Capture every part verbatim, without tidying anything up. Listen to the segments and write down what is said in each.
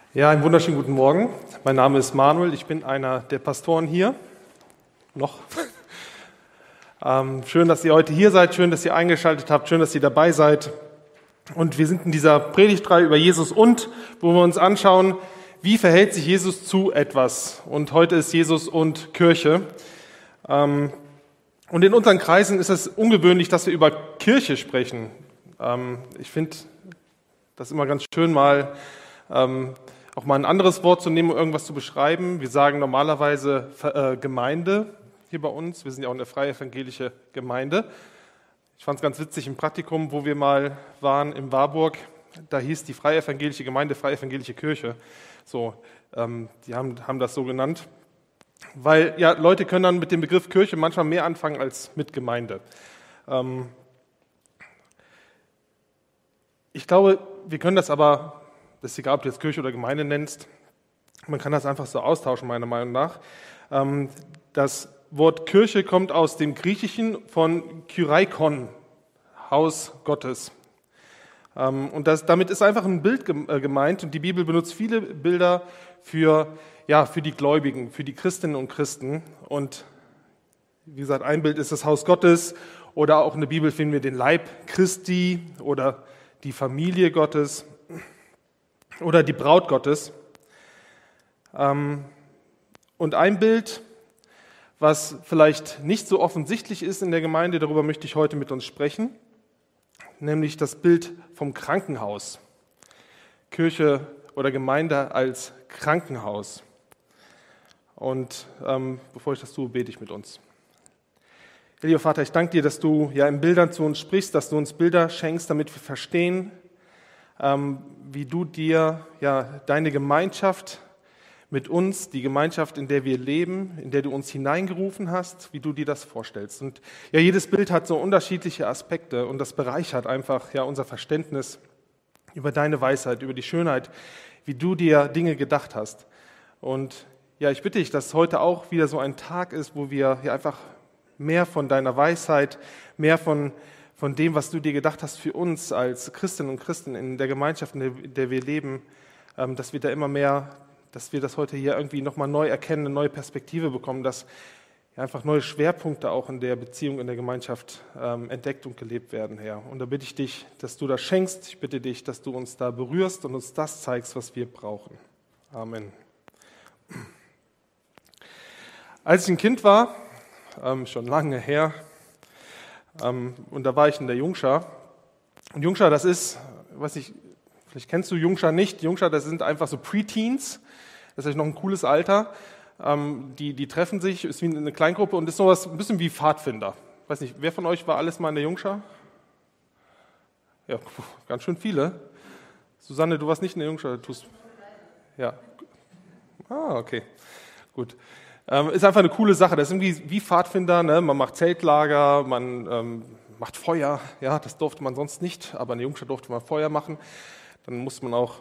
Ja, einen wunderschönen guten Morgen. Mein Name ist Manuel, ich bin einer der Pastoren hier. Noch. ähm, schön, dass ihr heute hier seid, schön, dass ihr eingeschaltet habt, schön, dass ihr dabei seid. Und wir sind in dieser Predigtreihe über Jesus und, wo wir uns anschauen, wie verhält sich Jesus zu etwas. Und heute ist Jesus und Kirche. Ähm, und in unseren Kreisen ist es ungewöhnlich, dass wir über Kirche sprechen. Ähm, ich finde das immer ganz schön, mal ähm, auch mal ein anderes Wort zu nehmen, um irgendwas zu beschreiben. Wir sagen normalerweise äh, Gemeinde hier bei uns. Wir sind ja auch eine freie evangelische Gemeinde. Ich fand es ganz witzig im Praktikum, wo wir mal waren in Warburg. Da hieß die freie evangelische Gemeinde, freie evangelische Kirche. So, ähm, die haben, haben das so genannt. Weil ja, Leute können dann mit dem Begriff Kirche manchmal mehr anfangen als mit Gemeinde. Ähm, ich glaube, wir können das aber, das ist egal, ob du jetzt Kirche oder Gemeinde nennst, man kann das einfach so austauschen, meiner Meinung nach. Ähm, das Wort Kirche kommt aus dem Griechischen von Kyriakon, Haus Gottes. Ähm, und das, damit ist einfach ein Bild gemeint, und die Bibel benutzt viele Bilder für, ja, für die Gläubigen, für die Christinnen und Christen. Und wie gesagt, ein Bild ist das Haus Gottes, oder auch in der Bibel finden wir den Leib Christi oder die Familie Gottes oder die Braut Gottes. Und ein Bild, was vielleicht nicht so offensichtlich ist in der Gemeinde, darüber möchte ich heute mit uns sprechen, nämlich das Bild vom Krankenhaus. Kirche oder Gemeinde als Krankenhaus. Und ähm, bevor ich das tue, bete ich mit uns. Lieber Vater, ich danke dir, dass du ja in Bildern zu uns sprichst, dass du uns Bilder schenkst, damit wir verstehen, ähm, wie du dir ja deine Gemeinschaft mit uns, die Gemeinschaft, in der wir leben, in der du uns hineingerufen hast, wie du dir das vorstellst. Und ja, jedes Bild hat so unterschiedliche Aspekte, und das bereichert einfach ja unser Verständnis über deine Weisheit, über die Schönheit, wie du dir Dinge gedacht hast. Und ja, ich bitte dich, dass heute auch wieder so ein Tag ist, wo wir ja einfach mehr von deiner Weisheit, mehr von, von dem, was du dir gedacht hast für uns als Christinnen und Christen in der Gemeinschaft, in der, in der wir leben, ähm, dass wir da immer mehr, dass wir das heute hier irgendwie nochmal neu erkennen, eine neue Perspektive bekommen, dass ja, einfach neue Schwerpunkte auch in der Beziehung, in der Gemeinschaft ähm, entdeckt und gelebt werden, Herr. Und da bitte ich dich, dass du das schenkst. Ich bitte dich, dass du uns da berührst und uns das zeigst, was wir brauchen. Amen. Als ich ein Kind war, ähm, schon lange her, ähm, und da war ich in der Jungschar. Und Jungschar, das ist, weiß nicht, vielleicht kennst du Jungschar nicht. Jungschar, das sind einfach so Preteens. Das ist noch ein cooles Alter. Ähm, die, die treffen sich, ist wie eine Kleingruppe und ist sowas ein bisschen wie Pfadfinder. Weiß nicht, wer von euch war alles mal in der Jungschar? Ja, ganz schön viele. Susanne, du warst nicht in der Jungschar, du tust. Ja. Ah, okay. Gut. Ähm, ist einfach eine coole Sache. Das ist irgendwie wie Pfadfinder, ne? Man macht Zeltlager, man ähm, macht Feuer. Ja, das durfte man sonst nicht, aber in der Jungschar durfte man Feuer machen. Dann musste man auch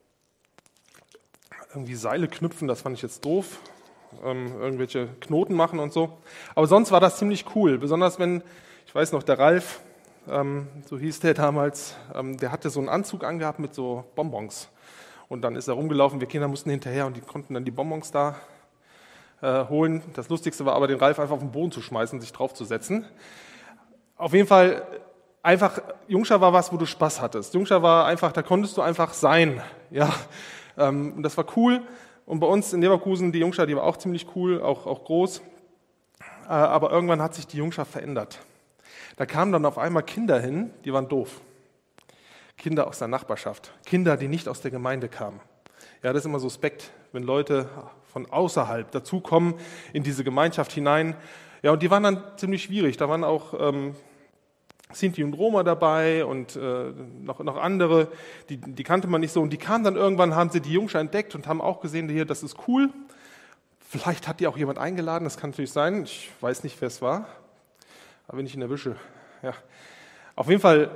irgendwie Seile knüpfen, das fand ich jetzt doof. Ähm, irgendwelche Knoten machen und so. Aber sonst war das ziemlich cool. Besonders wenn, ich weiß noch, der Ralf, ähm, so hieß der damals, ähm, der hatte so einen Anzug angehabt mit so Bonbons. Und dann ist er rumgelaufen, wir Kinder mussten hinterher und die konnten dann die Bonbons da äh, holen. Das Lustigste war aber, den Ralf einfach auf den Boden zu schmeißen und sich draufzusetzen. Auf jeden Fall, einfach, Jungschar war was, wo du Spaß hattest. Jungschar war einfach, da konntest du einfach sein. Ja, ähm, und das war cool. Und bei uns in Leverkusen, die Jungschar, die war auch ziemlich cool, auch, auch groß. Äh, aber irgendwann hat sich die Jungschar verändert. Da kamen dann auf einmal Kinder hin, die waren doof. Kinder aus der Nachbarschaft. Kinder, die nicht aus der Gemeinde kamen. Ja, das ist immer suspekt, wenn Leute von außerhalb dazukommen in diese Gemeinschaft hinein. Ja, und die waren dann ziemlich schwierig. Da waren auch ähm, Sinti und Roma dabei und äh, noch, noch andere, die, die kannte man nicht so. Und die kamen dann irgendwann, haben sie die Jungschar entdeckt und haben auch gesehen, hier, das ist cool. Vielleicht hat die auch jemand eingeladen, das kann natürlich sein. Ich weiß nicht, wer es war, aber wenn ich ihn erwische. Ja. Auf jeden Fall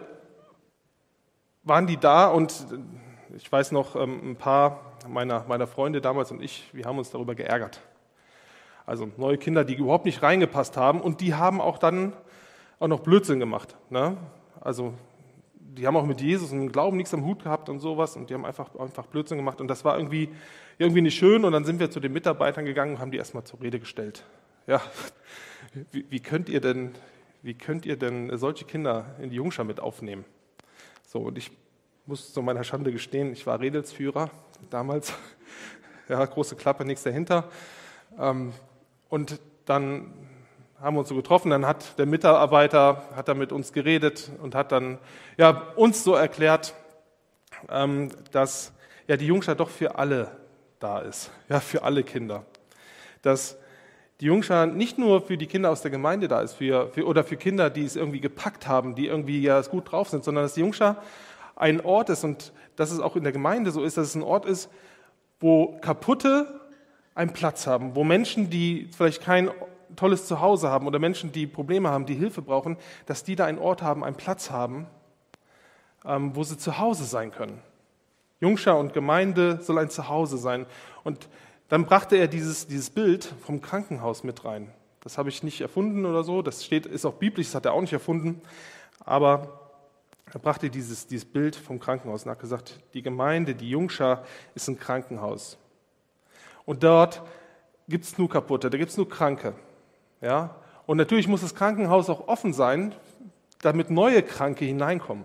waren die da, und ich weiß noch, ein paar meiner, meiner Freunde damals und ich, wir haben uns darüber geärgert. Also neue Kinder, die überhaupt nicht reingepasst haben, und die haben auch dann auch noch Blödsinn gemacht. Ne? Also die haben auch mit Jesus und dem Glauben nichts am Hut gehabt und sowas und die haben einfach, einfach Blödsinn gemacht und das war irgendwie, irgendwie nicht schön und dann sind wir zu den Mitarbeitern gegangen und haben die erstmal zur Rede gestellt. Ja, wie, wie könnt ihr denn, wie könnt ihr denn solche Kinder in die Jungschar mit aufnehmen? So, und ich muss zu meiner Schande gestehen, ich war Redelsführer damals, ja, große Klappe, nichts dahinter. Ähm, und dann haben wir uns so getroffen, dann hat der Mitarbeiter hat da mit uns geredet und hat dann ja, uns so erklärt, ähm, dass ja, die Jungschar doch für alle da ist, ja, für alle Kinder. Dass die Jungschar nicht nur für die Kinder aus der Gemeinde da ist, für, für, oder für Kinder, die es irgendwie gepackt haben, die irgendwie ja gut drauf sind, sondern dass die Jungschar ein Ort ist und dass es auch in der Gemeinde so ist, dass es ein Ort ist, wo Kaputte einen Platz haben, wo Menschen, die vielleicht kein tolles Zuhause haben oder Menschen, die Probleme haben, die Hilfe brauchen, dass die da einen Ort haben, einen Platz haben, ähm, wo sie zu Hause sein können. Jungschar und Gemeinde soll ein Zuhause sein. Und dann brachte er dieses, dieses Bild vom Krankenhaus mit rein. Das habe ich nicht erfunden oder so, das steht, ist auch biblisch, das hat er auch nicht erfunden, aber er brachte dieses, dieses Bild vom Krankenhaus und hat gesagt, die Gemeinde, die Jungschar ist ein Krankenhaus. Und dort gibt es nur Kaputte, da gibt es nur Kranke. Ja? Und natürlich muss das Krankenhaus auch offen sein, damit neue Kranke hineinkommen.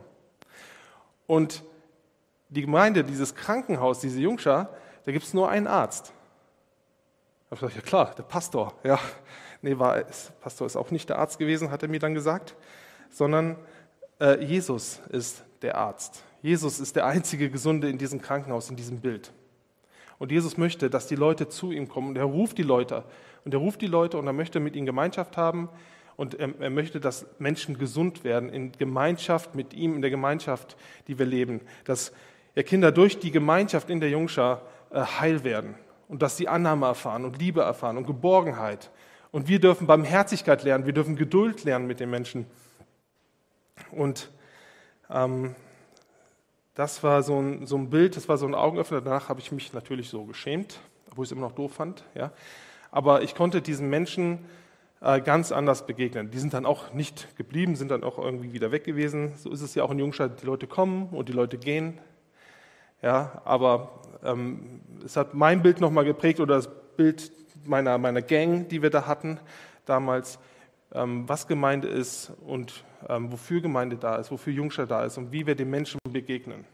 Und die Gemeinde, dieses Krankenhaus, diese Jungschar, da gibt es nur einen Arzt. Da habe ich gesagt, ja klar, der Pastor. Ja, nee, war, ist, Pastor ist auch nicht der Arzt gewesen, hat er mir dann gesagt, sondern äh, Jesus ist der Arzt. Jesus ist der einzige Gesunde in diesem Krankenhaus, in diesem Bild. Und Jesus möchte, dass die Leute zu ihm kommen. Und er ruft die Leute. Und er ruft die Leute und er möchte mit ihnen Gemeinschaft haben. Und er, er möchte, dass Menschen gesund werden in Gemeinschaft mit ihm, in der Gemeinschaft, die wir leben. Dass ja, Kinder durch die Gemeinschaft in der Jungschar äh, heil werden. Und dass sie Annahme erfahren und Liebe erfahren und Geborgenheit. Und wir dürfen Barmherzigkeit lernen. Wir dürfen Geduld lernen mit den Menschen. Und ähm, das war so ein, so ein Bild, das war so ein Augenöffner. Danach habe ich mich natürlich so geschämt, obwohl ich es immer noch doof fand. Ja. Aber ich konnte diesen Menschen äh, ganz anders begegnen. Die sind dann auch nicht geblieben, sind dann auch irgendwie wieder weg gewesen. So ist es ja auch in Jungschar, die Leute kommen und die Leute gehen. Ja, aber ähm, es hat mein Bild nochmal geprägt oder das Bild meiner, meiner Gang, die wir da hatten damals, ähm, was Gemeinde ist und ähm, wofür Gemeinde da ist, wofür Jungschar da ist und wie wir den Menschen begegnen.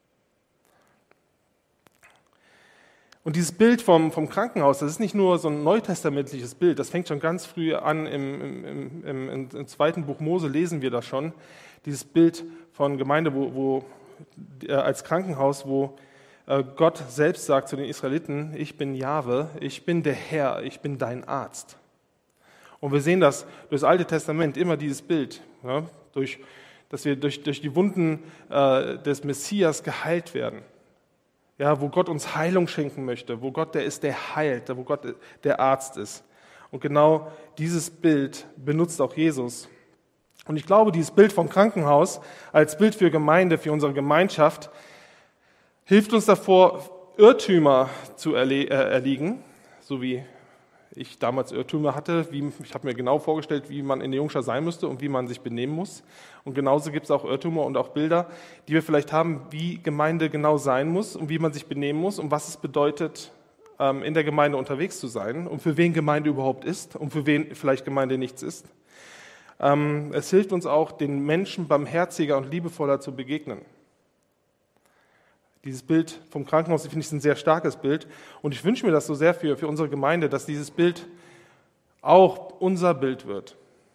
Und dieses Bild vom, vom Krankenhaus, das ist nicht nur so ein neutestamentliches Bild, das fängt schon ganz früh an, im, im, im, im, im zweiten Buch Mose lesen wir das schon, dieses Bild von Gemeinde, wo, wo äh, als Krankenhaus, wo äh, Gott selbst sagt zu den Israeliten, ich bin Jahwe, ich bin der Herr, ich bin dein Arzt. Und wir sehen das durch das Alte Testament, immer dieses Bild, ja, durch, dass wir durch, durch die Wunden äh, des Messias geheilt werden. Ja, wo Gott uns Heilung schenken möchte, wo Gott der ist, der heilt, wo Gott der Arzt ist. Und genau dieses Bild benutzt auch Jesus. Und ich glaube, dieses Bild vom Krankenhaus als Bild für Gemeinde, für unsere Gemeinschaft, hilft uns davor, Irrtümer zu erle- äh, erliegen, so wie ich damals Irrtümer hatte. Wie, ich habe mir genau vorgestellt, wie man in der Jungschar sein müsste und wie man sich benehmen muss. Und genauso gibt es auch Irrtümer und auch Bilder, die wir vielleicht haben, wie Gemeinde genau sein muss und wie man sich benehmen muss und was es bedeutet, in der Gemeinde unterwegs zu sein und für wen Gemeinde überhaupt ist und für wen vielleicht Gemeinde nichts ist. Es hilft uns auch, den Menschen barmherziger und liebevoller zu begegnen. Dieses Bild vom Krankenhaus, finde ich, ein sehr starkes Bild. Und ich wünsche mir das so sehr für, für unsere Gemeinde, dass dieses Bild auch unser Bild wird.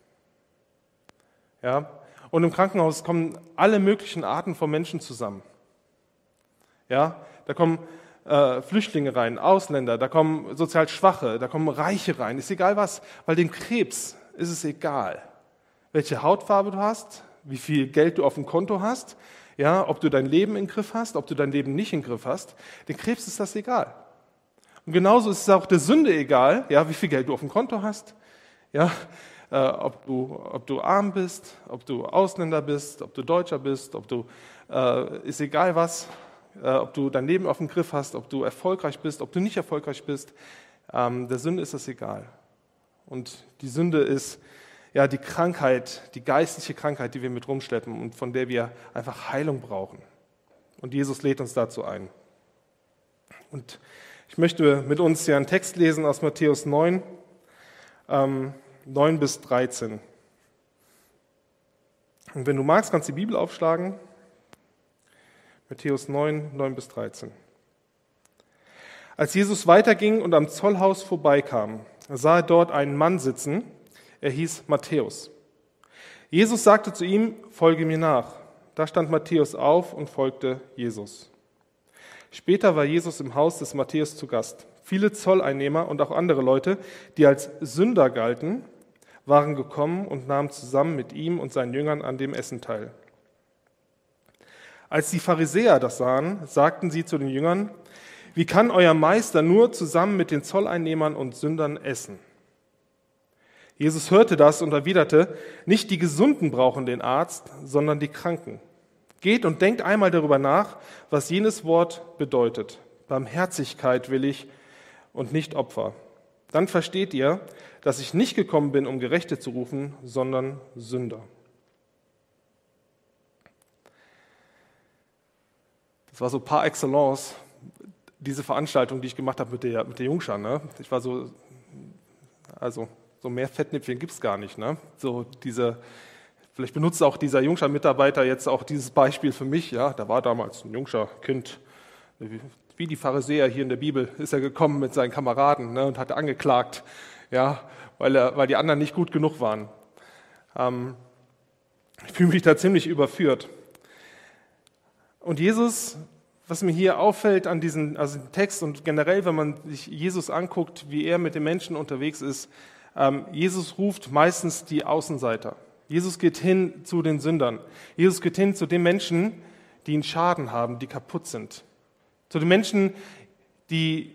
Ja? Und im Krankenhaus kommen alle möglichen Arten von Menschen zusammen. Ja? Da kommen äh, Flüchtlinge rein, Ausländer, da kommen sozial Schwache, da kommen Reiche rein. Ist egal was, weil dem Krebs ist es egal, welche Hautfarbe du hast, wie viel Geld du auf dem Konto hast, ja, ob du dein Leben im Griff hast, ob du dein Leben nicht im Griff hast. Dem Krebs ist das egal. Und genauso ist es auch der Sünde egal, ja, wie viel Geld du auf dem Konto hast, ja, äh, ob du, ob du arm bist, ob du Ausländer bist, ob du Deutscher bist, ob du, äh, ist egal was, äh, ob du dein Leben auf dem Griff hast, ob du erfolgreich bist, ob du nicht erfolgreich bist. Ähm, der Sünde ist das egal. Und die Sünde ist ja, die Krankheit, die geistliche Krankheit, die wir mit rumschleppen und von der wir einfach Heilung brauchen. Und Jesus lädt uns dazu ein. Und ich möchte mit uns hier einen Text lesen aus Matthäus neun, ähm, neun bis dreizehn. Und wenn du magst, kannst du die Bibel aufschlagen. Matthäus neun, neun bis dreizehn. Als Jesus weiterging und am Zollhaus vorbeikam, sah er dort einen Mann sitzen, er hieß Matthäus. Jesus sagte zu ihm, folge mir nach. Da stand Matthäus auf und folgte Jesus. Später war Jesus im Haus des Matthäus zu Gast. Viele Zolleinnehmer und auch andere Leute, die als Sünder galten, waren gekommen und nahmen zusammen mit ihm und seinen Jüngern an dem Essen teil. Als die Pharisäer das sahen, sagten sie zu den Jüngern, wie kann euer Meister nur zusammen mit den Zolleinnehmern und Sündern essen? Jesus hörte das und erwiderte, nicht die Gesunden brauchen den Arzt, sondern die Kranken. Geht und denkt einmal darüber nach, was jenes Wort bedeutet. Barmherzigkeit will ich und nicht Opfer. Dann versteht ihr, dass ich nicht gekommen bin, um Gerechte zu rufen, sondern Sünder. Das war so par excellence, diese Veranstaltung, die ich gemacht habe mit der, mit der Jungschar. Ne? Ich war so, also so mehr Fettnäpfchen gibt es gar nicht. Ne? So diese, vielleicht benutzt auch dieser Jungschar-Mitarbeiter jetzt auch dieses Beispiel für mich. Ja, da war damals ein Jungschar-Kind, wie die Pharisäer hier in der Bibel, ist er gekommen mit seinen Kameraden, ne, und hat angeklagt, ja, weil, er, weil die anderen nicht gut genug waren. Ähm, ich fühle mich da ziemlich überführt. Und Jesus, was mir hier auffällt an diesem also Text und generell, wenn man sich Jesus anguckt, wie er mit den Menschen unterwegs ist, ähm, Jesus ruft meistens die Außenseiter. Jesus geht hin zu den Sündern. Jesus geht hin zu den Menschen, die einen Schaden haben, die kaputt sind. Zu den Menschen, die,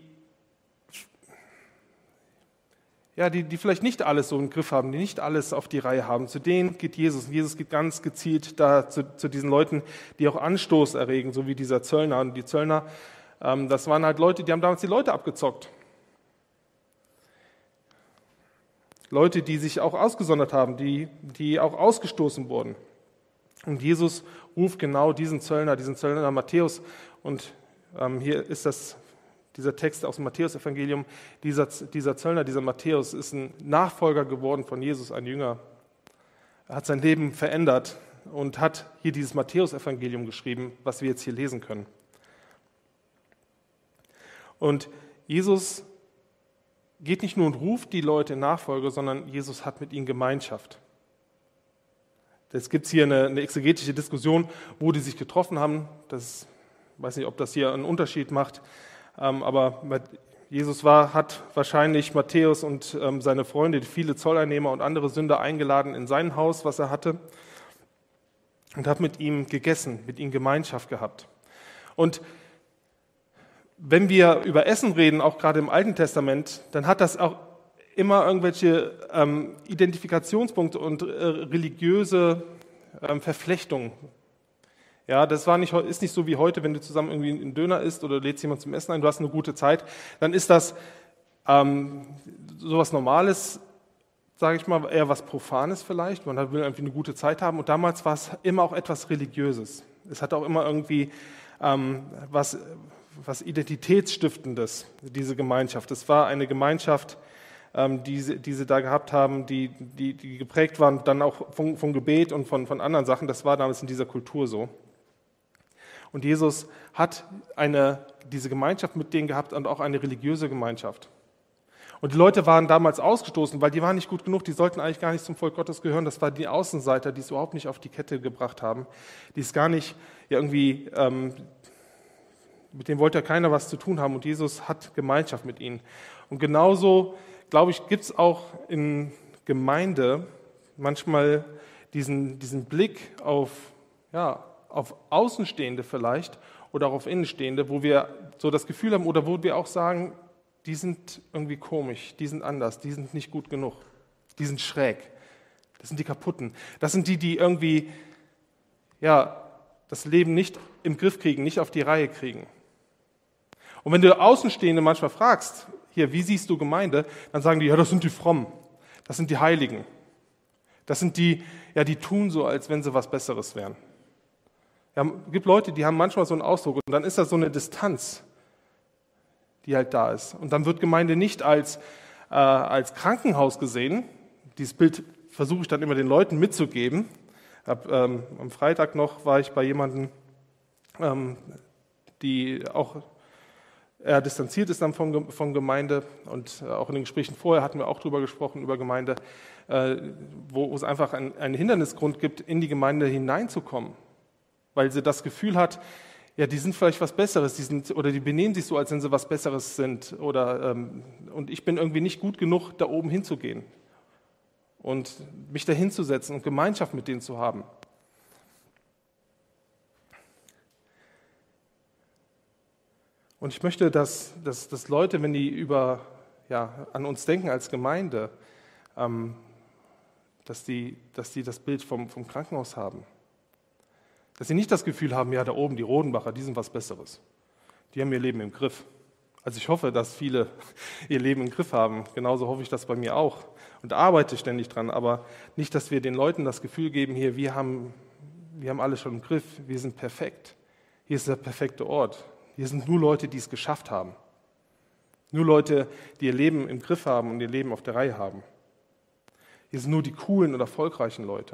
ja, die, die vielleicht nicht alles so im Griff haben, die nicht alles auf die Reihe haben. Zu denen geht Jesus. Jesus geht ganz gezielt da zu, zu diesen Leuten, die auch Anstoß erregen, so wie dieser Zöllner. Und die Zöllner, ähm, das waren halt Leute, die haben damals die Leute abgezockt. Leute, die sich auch ausgesondert haben, die, die auch ausgestoßen wurden. Und Jesus ruft genau diesen Zöllner, diesen Zöllner Matthäus. Und ähm, hier ist das, dieser Text aus dem Matthäus-Evangelium. Dieser, dieser Zöllner, dieser Matthäus, ist ein Nachfolger geworden von Jesus, ein Jünger. Er hat sein Leben verändert und hat hier dieses Matthäus-Evangelium geschrieben, was wir jetzt hier lesen können. Und Jesus geht nicht nur und ruft die Leute in Nachfolge, sondern Jesus hat mit ihnen Gemeinschaft. Es gibt hier eine, eine exegetische Diskussion, wo die sich getroffen haben. Das, ich weiß nicht, ob das hier einen Unterschied macht, ähm, aber Jesus war, hat wahrscheinlich Matthäus und ähm, seine Freunde, viele Zolleinnehmer und andere Sünder eingeladen in sein Haus, was er hatte, und hat mit ihm gegessen, mit ihm Gemeinschaft gehabt. Und wenn wir über Essen reden, auch gerade im Alten Testament, dann hat das auch immer irgendwelche ähm, Identifikationspunkte und äh, religiöse ähm, Verflechtungen. Ja, das war nicht, ist nicht so wie heute, wenn du zusammen irgendwie einen Döner isst oder lädst jemanden zum Essen ein, du hast eine gute Zeit, dann ist das ähm, sowas Normales, sage ich mal, eher was Profanes vielleicht. Man will irgendwie eine gute Zeit haben. Und damals war es immer auch etwas Religiöses. Es hat auch immer irgendwie ähm, was... was Identitätsstiftendes, diese Gemeinschaft. Es war eine Gemeinschaft, ähm, die, sie, die sie da gehabt haben, die, die, die geprägt waren dann auch von, von Gebet und von, von anderen Sachen. Das war damals in dieser Kultur so. Und Jesus hat eine, diese Gemeinschaft mit denen gehabt und auch eine religiöse Gemeinschaft. Und die Leute waren damals ausgestoßen, weil die waren nicht gut genug, die sollten eigentlich gar nicht zum Volk Gottes gehören. Das waren die Außenseiter, die es überhaupt nicht auf die Kette gebracht haben, die es gar nicht irgendwie... Ähm, Mit denen wollte ja keiner was zu tun haben und Jesus hat Gemeinschaft mit ihnen. Und genauso, glaube ich, gibt es auch in Gemeinde manchmal diesen, diesen Blick auf, ja, auf Außenstehende vielleicht oder auch auf Innenstehende, wo wir so das Gefühl haben oder wo wir auch sagen, die sind irgendwie komisch, die sind anders, die sind nicht gut genug, die sind schräg, das sind die Kaputten, das sind die, die irgendwie ja, das Leben nicht im Griff kriegen, nicht auf die Reihe kriegen. Und wenn du Außenstehende manchmal fragst, hier, wie siehst du Gemeinde, dann sagen die, ja, das sind die Frommen, das sind die Heiligen. Das sind die, ja, die tun so, als wenn sie was Besseres wären. Ja, es gibt Leute, die haben manchmal so einen Ausdruck und dann ist das so eine Distanz, die halt da ist. Und dann wird Gemeinde nicht als, äh, als Krankenhaus gesehen. Dieses Bild versuche ich dann immer den Leuten mitzugeben. Ab, ähm, am Freitag noch war ich bei jemandem, ähm, die auch eher distanziert ist dann von, von Gemeinde, und auch in den Gesprächen vorher hatten wir auch drüber gesprochen, über Gemeinde, äh, wo es einfach ein, einen Hindernisgrund gibt, in die Gemeinde hineinzukommen, weil sie das Gefühl hat, ja, die sind vielleicht was Besseres, die sind, oder die benehmen sich so, als wenn sie was Besseres sind, oder ähm, und ich bin irgendwie nicht gut genug, da oben hinzugehen und mich da hinzusetzen und Gemeinschaft mit denen zu haben. Und ich möchte, dass, dass, dass Leute, wenn die über, ja, an uns denken als Gemeinde, ähm, dass, die, dass die das Bild vom, vom Krankenhaus haben. Dass sie nicht das Gefühl haben, ja, da oben, die Rodenbacher, die sind was Besseres. Die haben ihr Leben im Griff. Also ich hoffe, dass viele ihr Leben im Griff haben. Genauso hoffe ich das bei mir auch und arbeite ständig dran. Aber nicht, dass wir den Leuten das Gefühl geben, hier, wir haben, wir haben alles schon im Griff, wir sind perfekt. Hier ist der perfekte Ort. Hier sind nur Leute, die es geschafft haben. Nur Leute, die ihr Leben im Griff haben und ihr Leben auf der Reihe haben. Hier sind nur die coolen und erfolgreichen Leute.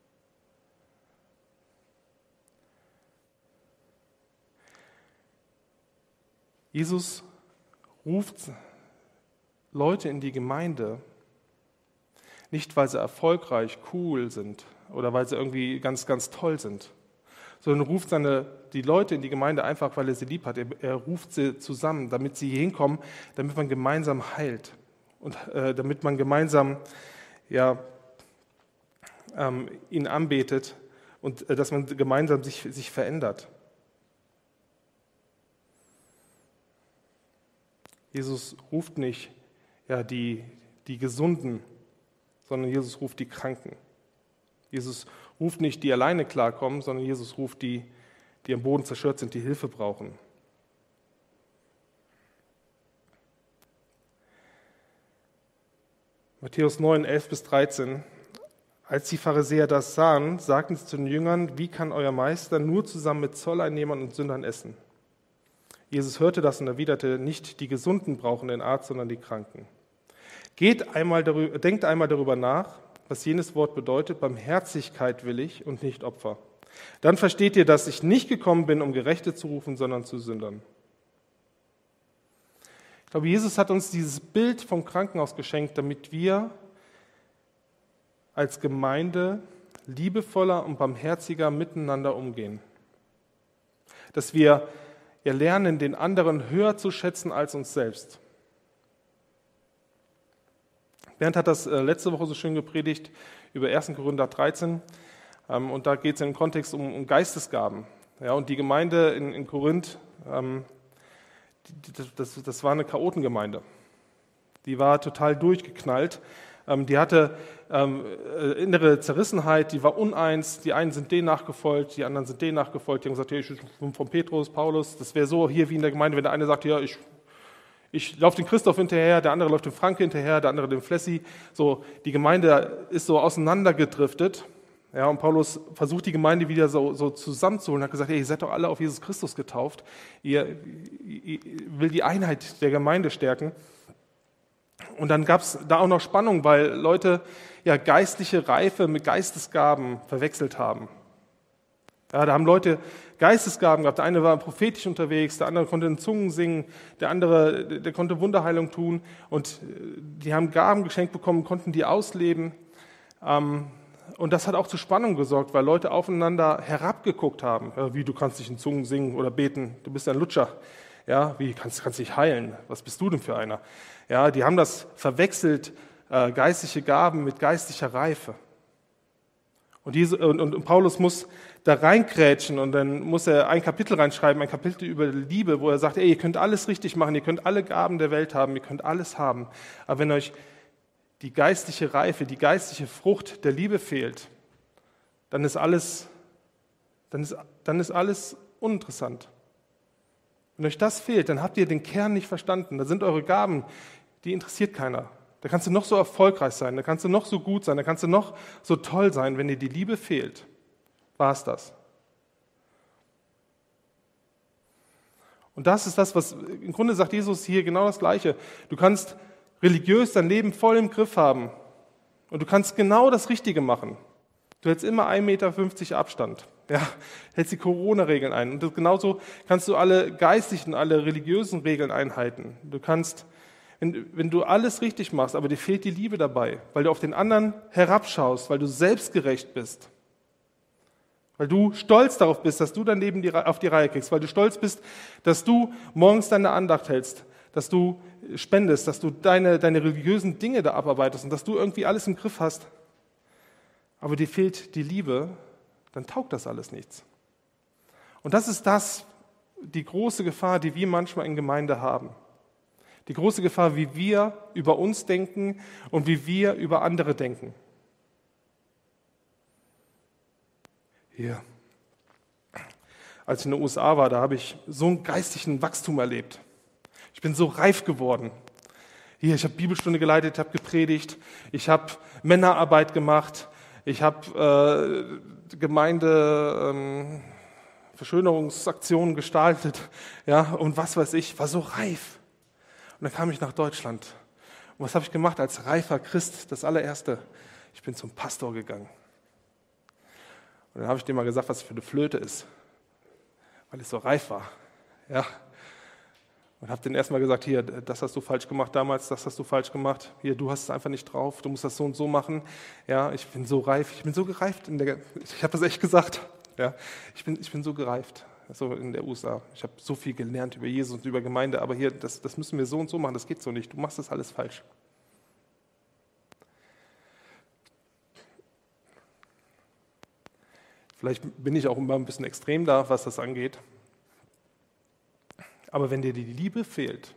Jesus ruft Leute in die Gemeinde, nicht weil sie erfolgreich, cool sind oder weil sie irgendwie ganz, ganz toll sind, sondern ruft seine, die Leute in die Gemeinde einfach, weil er sie lieb hat. Er, er ruft sie zusammen, damit sie hier hinkommen, damit man gemeinsam heilt und äh, damit man gemeinsam ja, ähm, ihn anbetet und äh, dass man gemeinsam sich, sich verändert. Jesus ruft nicht ja, die, die Gesunden, sondern Jesus ruft die Kranken. Jesus ruft nicht, die alleine klarkommen, sondern Jesus ruft die, die am Boden zerstört sind, die Hilfe brauchen. Matthäus neun, elf bis dreizehn. Als die Pharisäer das sahen, sagten sie zu den Jüngern, wie kann euer Meister nur zusammen mit Zolleinnehmern und Sündern essen? Jesus hörte das und erwiderte, nicht die Gesunden brauchen den Arzt, sondern die Kranken. Geht einmal darüber, denkt einmal darüber nach, was jenes Wort bedeutet, Barmherzigkeit will ich und nicht Opfer. Dann versteht ihr, dass ich nicht gekommen bin, um Gerechte zu rufen, sondern zu Sündern. Ich glaube, Jesus hat uns dieses Bild vom Krankenhaus geschenkt, damit wir als Gemeinde liebevoller und barmherziger miteinander umgehen. Dass wir ja lernen, den anderen höher zu schätzen als uns selbst. Bernd hat das letzte Woche so schön gepredigt über ersten Korinther dreizehn. Und da geht es im Kontext um, um Geistesgaben. Ja, und die Gemeinde in, in Korinth, ähm, die, das, das war eine Chaotengemeinde. Die war total durchgeknallt. Ähm, die hatte ähm, innere Zerrissenheit, die war uneins. Die einen sind denen nachgefolgt, die anderen sind denen nachgefolgt. Die haben gesagt, hey, ich bin von Petrus, Paulus. Das wäre so hier wie in der Gemeinde, wenn der eine sagt, ja, ich... Ich laufe dem Christoph hinterher, der andere läuft dem Frank hinterher, der andere dem Flessi. So, die Gemeinde ist so auseinandergedriftet. Ja, und Paulus versucht, die Gemeinde wieder so, so zusammenzuholen. Er hat gesagt, hey, ihr seid doch alle auf Jesus Christus getauft. Ihr, ihr will die Einheit der Gemeinde stärken. Und dann gab es da auch noch Spannung, weil Leute ja geistliche Reife mit Geistesgaben verwechselt haben. Ja, da haben Leute Geistesgaben gehabt. Der eine war prophetisch unterwegs, der andere konnte in Zungen singen, der andere, der konnte Wunderheilung tun. Und die haben Gaben geschenkt bekommen, konnten die ausleben. Und das hat auch zu Spannung gesorgt, weil Leute aufeinander herabgeguckt haben. Ja, wie, du kannst nicht in Zungen singen oder beten, du bist ein Lutscher. Ja, wie, kannst, kannst dich heilen? Was bist du denn für einer? Ja, die haben das verwechselt, äh, geistliche Gaben mit geistlicher Reife. Und, diese, und, und Paulus muss da reinkrätschen und dann muss er ein Kapitel reinschreiben, ein Kapitel über Liebe, wo er sagt, ey, ihr könnt alles richtig machen, ihr könnt alle Gaben der Welt haben, ihr könnt alles haben. Aber wenn euch die geistliche Reife, die geistliche Frucht der Liebe fehlt, dann ist alles, dann ist, dann ist alles uninteressant. Wenn euch das fehlt, dann habt ihr den Kern nicht verstanden. Da sind eure Gaben, die interessiert keiner. Da kannst du noch so erfolgreich sein, da kannst du noch so gut sein, da kannst du noch so toll sein. Wenn dir die Liebe fehlt, war es das. Und das ist das, was im Grunde sagt Jesus hier genau das Gleiche. Du kannst religiös dein Leben voll im Griff haben und du kannst genau das Richtige machen. Du hältst immer ein Meter fünfzig Abstand, ja, hältst die Corona-Regeln ein. Und das, genauso kannst du alle geistlichen, alle religiösen Regeln einhalten. Du kannst, wenn, wenn du alles richtig machst, aber dir fehlt die Liebe dabei, weil du auf den anderen herabschaust, weil du selbstgerecht bist, weil du stolz darauf bist, dass du dein Leben die, auf die Reihe kriegst, weil du stolz bist, dass du morgens deine Andacht hältst, dass du spendest, dass du deine, deine religiösen Dinge da abarbeitest und dass du irgendwie alles im Griff hast, aber dir fehlt die Liebe, dann taugt das alles nichts. Und das ist das, die große Gefahr, die wir manchmal in Gemeinde haben. Die große Gefahr, wie wir über uns denken und wie wir über andere denken. Hier. Als ich in den U S A war, da habe ich so einen geistlichen Wachstum erlebt. Ich bin so reif geworden. Hier, ich habe Bibelstunde geleitet, ich habe gepredigt, ich habe Männerarbeit gemacht, ich habe äh, Gemeinde ähm, Verschönerungsaktionen gestaltet, ja, und was weiß ich, war so reif. Und dann kam ich nach Deutschland. Und was habe ich gemacht als reifer Christ? Das allererste, ich bin zum Pastor gegangen. Und dann habe ich dem mal gesagt, was es für eine Flöte ist, weil ich so reif war. Ja. Und habe denen erstmal gesagt, hier, das hast du falsch gemacht damals, das hast du falsch gemacht, hier, du hast es einfach nicht drauf, du musst das so und so machen. Ja, ich bin so reif, ich bin so gereift, in der, ich habe das echt gesagt, ja, ich bin, ich bin so gereift, so in der U S A. Ich habe so viel gelernt über Jesus und über Gemeinde, aber hier, das, das müssen wir so und so machen, das geht so nicht, du machst das alles falsch. Vielleicht bin ich auch immer ein bisschen extrem da, was das angeht. Aber wenn dir die Liebe fehlt,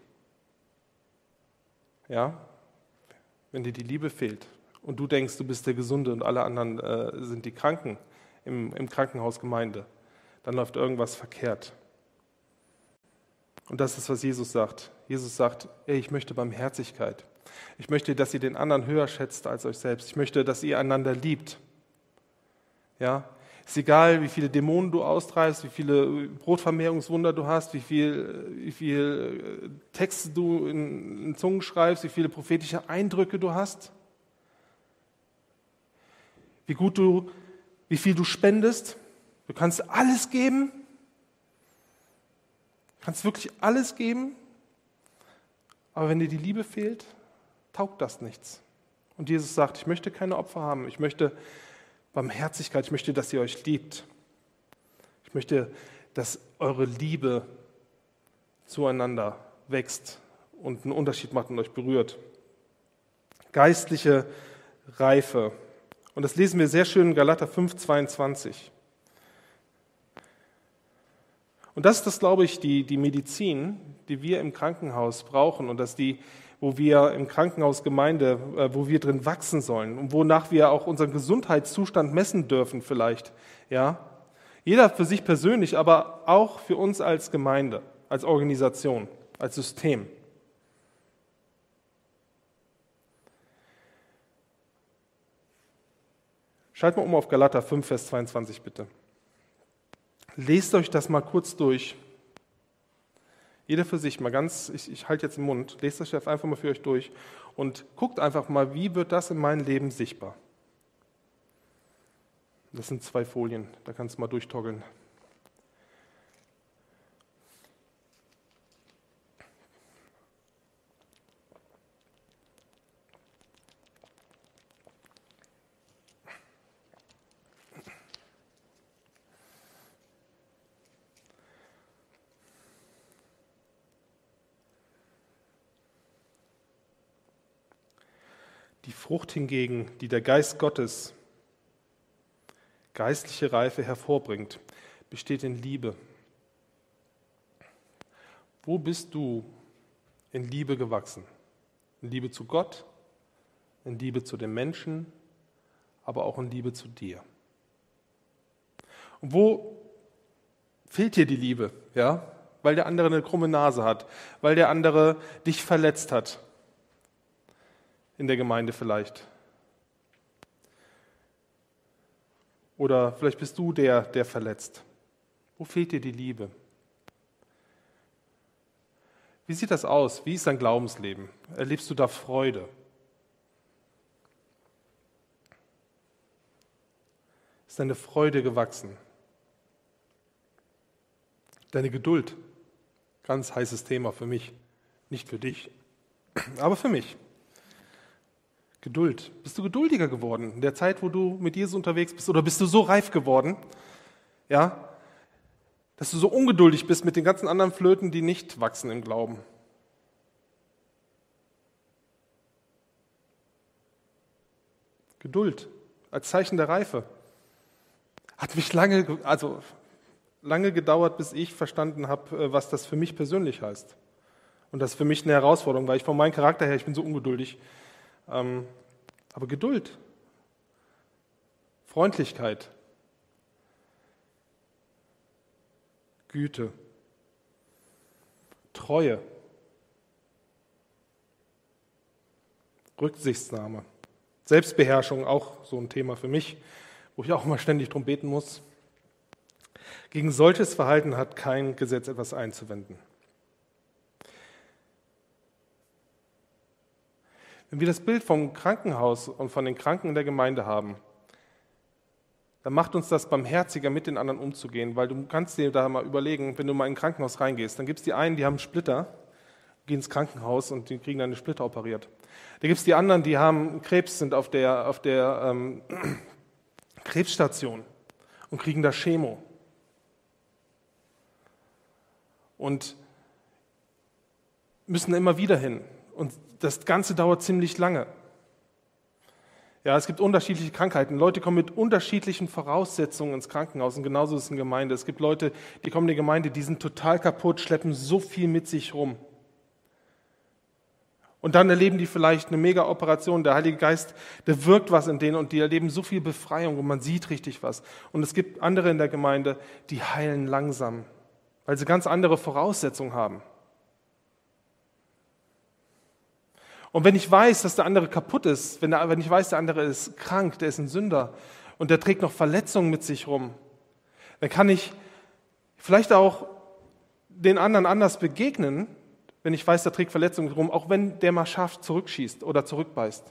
ja, wenn dir die Liebe fehlt und du denkst, du bist der Gesunde und alle anderen äh, sind die Kranken im, im Krankenhausgemeinde, dann läuft irgendwas verkehrt. Und das ist, was Jesus sagt. Jesus sagt, ey, ich möchte Barmherzigkeit. Ich möchte, dass ihr den anderen höher schätzt als euch selbst. Ich möchte, dass ihr einander liebt. Ja, ist egal, wie viele Dämonen du austreibst, wie viele Brotvermehrungswunder du hast, wie viel, wie viel Texte du in, in Zungen schreibst, wie viele prophetische Eindrücke du hast, wie gut du, wie viel du spendest. Du kannst alles geben, kannst wirklich alles geben, aber wenn dir die Liebe fehlt, taugt das nichts. Und Jesus sagt, ich möchte keine Opfer haben, ich möchte Barmherzigkeit, ich möchte, dass ihr euch liebt. Ich möchte, dass eure Liebe zueinander wächst und einen Unterschied macht und euch berührt. Geistliche Reife. Und das lesen wir sehr schön in Galater fünf, zweiundzwanzig. Und das ist das, glaube ich, die, die Medizin, die wir im Krankenhaus brauchen und dass die wo wir im Krankenhausgemeinde, äh, wo wir drin wachsen sollen und wonach wir auch unseren Gesundheitszustand messen dürfen vielleicht. Ja? Jeder für sich persönlich, aber auch für uns als Gemeinde, als Organisation, als System. Schalt mal um auf Galater fünf, Vers zweiundzwanzig bitte. Lest euch das mal kurz durch. Jeder für sich, mal ganz, ich, ich halte jetzt den Mund, lest das einfach mal für euch durch und guckt einfach mal, wie wird das in meinem Leben sichtbar. Das sind zwei Folien, da kannst du mal durchtoggeln. Die Frucht hingegen, die der Geist Gottes, geistliche Reife hervorbringt, besteht in Liebe. Wo bist du in Liebe gewachsen? In Liebe zu Gott, in Liebe zu den Menschen, aber auch in Liebe zu dir. Und wo fehlt dir die Liebe? Ja? Weil der andere eine krumme Nase hat, weil der andere dich verletzt hat. in der Gemeinde vielleicht. Oder vielleicht bist du der, der verletzt. Wo fehlt dir die Liebe? Wie sieht das aus? Wie ist dein Glaubensleben? Erlebst du da Freude? Ist deine Freude gewachsen? Deine Geduld? Ganz heißes Thema für mich. Nicht für dich, aber für mich. Geduld. Bist du geduldiger geworden in der Zeit, wo du mit Jesus unterwegs bist? Oder bist du so reif geworden, ja, dass du so ungeduldig bist mit den ganzen anderen Flöten, die nicht wachsen im Glauben? Geduld als Zeichen der Reife. Hat mich lange, also lange gedauert, bis ich verstanden habe, was das für mich persönlich heißt. Und das ist für mich eine Herausforderung, weil ich von meinem Charakter her, ich bin so ungeduldig. Ähm, aber Geduld, Freundlichkeit, Güte, Treue, Rücksichtnahme, Selbstbeherrschung, auch so ein Thema für mich, wo ich auch mal ständig drum beten muss. Gegen solches Verhalten hat kein Gesetz etwas einzuwenden. Wenn wir das Bild vom Krankenhaus und von den Kranken in der Gemeinde haben, dann macht uns das barmherziger, mit den anderen umzugehen, weil du kannst dir da mal überlegen, wenn du mal in ein Krankenhaus reingehst, dann gibt es die einen, die haben einen Splitter, gehen ins Krankenhaus und die kriegen dann eine Splitter operiert. Da gibt es die anderen, die haben Krebs, sind auf der, auf der ähm, Krebsstation und kriegen da Chemo. Und müssen immer wieder hin. Und das Ganze dauert ziemlich lange. Ja, es gibt unterschiedliche Krankheiten. Leute kommen mit unterschiedlichen Voraussetzungen ins Krankenhaus und genauso ist es in der Gemeinde. Es gibt Leute, die kommen in die Gemeinde, die sind total kaputt, schleppen so viel mit sich rum. Und dann erleben die vielleicht eine Mega-Operation. Der Heilige Geist, der wirkt was in denen und die erleben so viel Befreiung und man sieht richtig was. Und es gibt andere in der Gemeinde, die heilen langsam, weil sie ganz andere Voraussetzungen haben. Und wenn ich weiß, dass der andere kaputt ist, wenn, der, wenn ich weiß, der andere ist krank, der ist ein Sünder und der trägt noch Verletzungen mit sich rum, dann kann ich vielleicht auch den anderen anders begegnen, wenn ich weiß, der trägt Verletzungen rum, auch wenn der mal scharf zurückschießt oder zurückbeißt.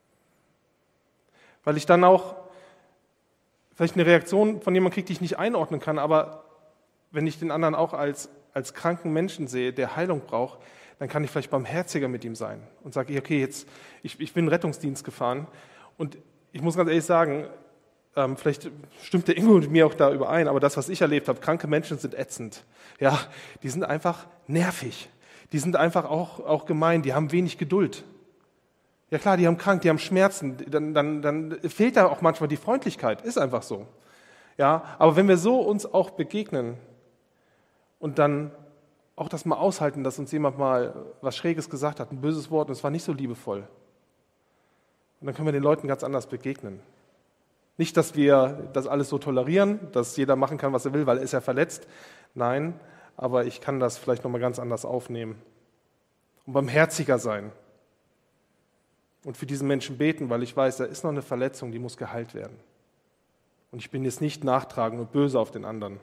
Weil ich dann auch vielleicht eine Reaktion von jemandem kriege, die ich nicht einordnen kann, aber wenn ich den anderen auch als, als kranken Menschen sehe, der Heilung braucht, dann kann ich vielleicht barmherziger mit ihm sein und sage, okay, jetzt, ich, ich bin in den Rettungsdienst gefahren und ich muss ganz ehrlich sagen, ähm, vielleicht stimmt der Ingo mit mir auch da überein, aber das, was ich erlebt habe, kranke Menschen sind ätzend. Ja, die sind einfach nervig. Die sind einfach auch, auch gemein, die haben wenig Geduld. Ja klar, die haben krank, die haben Schmerzen, dann, dann, dann fehlt da auch manchmal die Freundlichkeit, ist einfach so. Ja, aber wenn wir so uns auch begegnen und dann auch das mal aushalten, dass uns jemand mal was Schräges gesagt hat, ein böses Wort, und es war nicht so liebevoll. Und dann können wir den Leuten ganz anders begegnen. Nicht, dass wir das alles so tolerieren, dass jeder machen kann, was er will, weil er ist ja verletzt. Nein, aber ich kann das vielleicht nochmal ganz anders aufnehmen. Und barmherziger sein. Und für diesen Menschen beten, weil ich weiß, da ist noch eine Verletzung, die muss geheilt werden. Und ich bin jetzt nicht nachtragend und böse auf den anderen.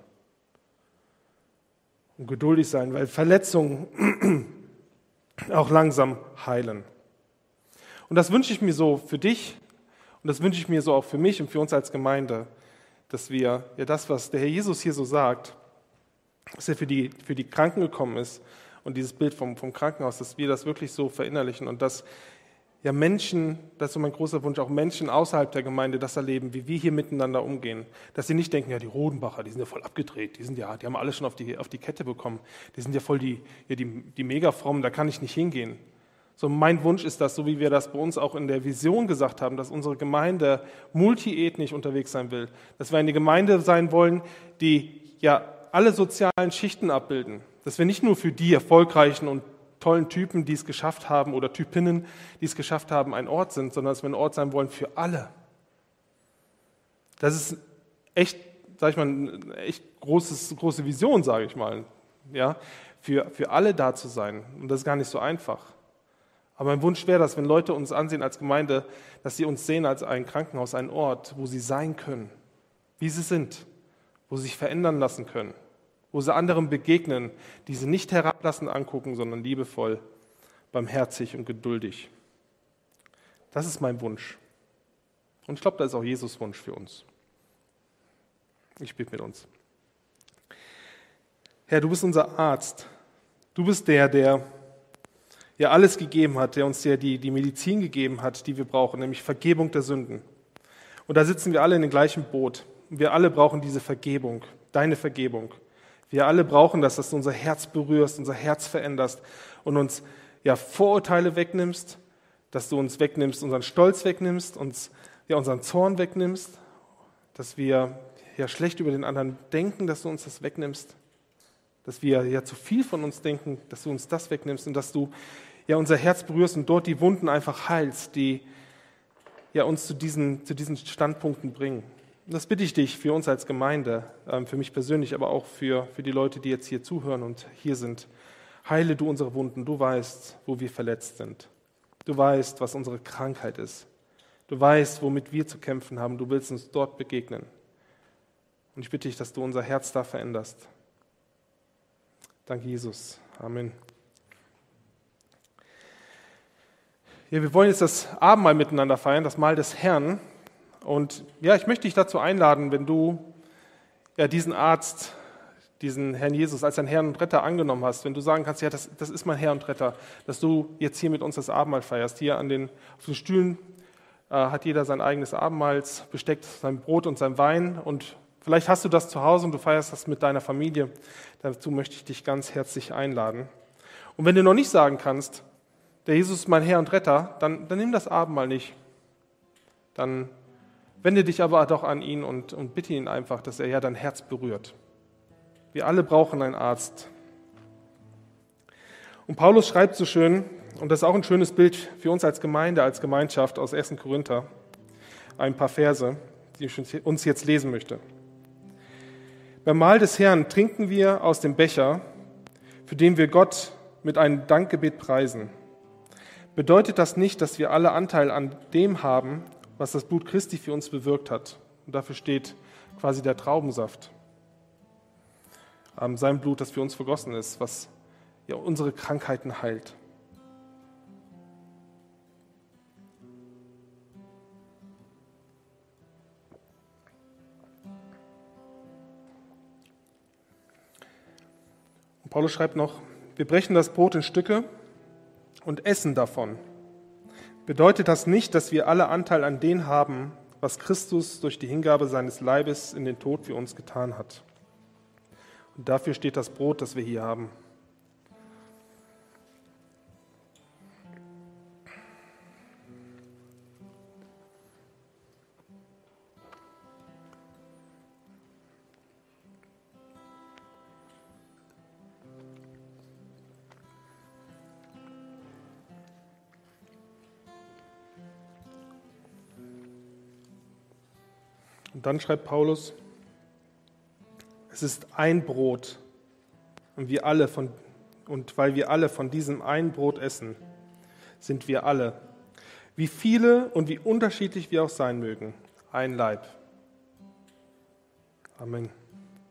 Und geduldig sein, weil Verletzungen auch langsam heilen. Und das wünsche ich mir so für dich und das wünsche ich mir so auch für mich und für uns als Gemeinde, dass wir ja das, was der Herr Jesus hier so sagt, dass er für die, für die Kranken gekommen ist und dieses Bild vom, vom Krankenhaus, dass wir das wirklich so verinnerlichen und dass ja Menschen, das ist so mein großer Wunsch, auch Menschen außerhalb der Gemeinde das erleben, wie wir hier miteinander umgehen. Dass sie nicht denken, ja die Rodenbacher, die sind ja voll abgedreht, die sind ja, die haben alles schon auf die, auf die Kette bekommen, die sind ja voll die, ja, die, die Mega-Frommen, da kann ich nicht hingehen. So mein Wunsch ist das, so wie wir das bei uns auch in der Vision gesagt haben, dass unsere Gemeinde multiethnisch unterwegs sein will, dass wir eine Gemeinde sein wollen, die ja alle sozialen Schichten abbilden, dass wir nicht nur für die erfolgreichen und tollen Typen, die es geschafft haben, oder Typinnen, die es geschafft haben, ein Ort sind, sondern dass wir ein Ort sein wollen für alle. Das ist echt, sag ich mal, eine echt großes, große Vision, sage ich mal, ja, für, für alle da zu sein. Und das ist gar nicht so einfach. Aber mein Wunsch wäre, dass wenn Leute uns ansehen als Gemeinde, dass sie uns sehen als ein Krankenhaus, einen Ort, wo sie sein können, wie sie sind, wo sie sich verändern lassen können, wo sie anderen begegnen, die sie nicht herablassend angucken, sondern liebevoll, barmherzig und geduldig. Das ist mein Wunsch. Und ich glaube, das ist auch Jesus' Wunsch für uns. Ich bete mit uns. Herr, du bist unser Arzt. Du bist der, der ja alles gegeben hat, der uns ja die, die Medizin gegeben hat, die wir brauchen, nämlich Vergebung der Sünden. Und da sitzen wir alle in dem gleichen Boot. Wir alle brauchen diese Vergebung, deine Vergebung. Wir alle brauchen das, dass du unser Herz berührst, unser Herz veränderst und uns ja, Vorurteile wegnimmst, dass du uns wegnimmst, unseren Stolz wegnimmst, uns ja, unseren Zorn wegnimmst, dass wir ja schlecht über den anderen denken, dass du uns das wegnimmst, dass wir ja zu viel von uns denken, dass du uns das wegnimmst und dass du ja unser Herz berührst und dort die Wunden einfach heilst, die ja uns zu diesen, zu diesen Standpunkten bringen. Und das bitte ich dich für uns als Gemeinde, für mich persönlich, aber auch für, für die Leute, die jetzt hier zuhören und hier sind. Heile du unsere Wunden, du weißt, wo wir verletzt sind. Du weißt, was unsere Krankheit ist. Du weißt, womit wir zu kämpfen haben. Du willst uns dort begegnen. Und ich bitte dich, dass du unser Herz da veränderst. Danke, Jesus. Amen. Ja, wir wollen jetzt das Abendmahl miteinander feiern, das Mahl des Herrn. Und ja, ich möchte dich dazu einladen, wenn du ja, diesen Arzt, diesen Herrn Jesus als deinen Herrn und Retter angenommen hast, wenn du sagen kannst, ja, das, das ist mein Herr und Retter, dass du jetzt hier mit uns das Abendmahl feierst. Hier an den, auf den Stühlen äh, hat jeder sein eigenes Abendmahlsbesteck, sein Brot und sein Wein. Und vielleicht hast du das zu Hause und du feierst das mit deiner Familie. Dazu möchte ich dich ganz herzlich einladen. Und wenn du noch nicht sagen kannst, der Jesus ist mein Herr und Retter, dann, dann nimm das Abendmahl nicht. Dann wende dich aber doch an ihn und, und bitte ihn einfach, dass er ja dein Herz berührt. Wir alle brauchen einen Arzt. Und Paulus schreibt so schön, und das ist auch ein schönes Bild für uns als Gemeinde, als Gemeinschaft aus ersten Korinther, ein paar Verse, die ich uns jetzt lesen möchte. Beim Mahl des Herrn trinken wir aus dem Becher, für den wir Gott mit einem Dankgebet preisen. Bedeutet das nicht, dass wir alle Anteil an dem haben, was das Blut Christi für uns bewirkt hat? Und dafür steht quasi der Traubensaft. Sein Blut, das für uns vergossen ist, was ja unsere Krankheiten heilt. Und Paulus schreibt noch, wir brechen das Brot in Stücke und essen davon. Bedeutet das nicht, dass wir alle Anteil an dem haben, was Christus durch die Hingabe seines Leibes in den Tod für uns getan hat? Und dafür steht das Brot, das wir hier haben. Und dann schreibt Paulus, es ist ein Brot und, wir alle von, und weil wir alle von diesem einen Brot essen, sind wir alle, wie viele und wie unterschiedlich wir auch sein mögen, ein Leib. Amen.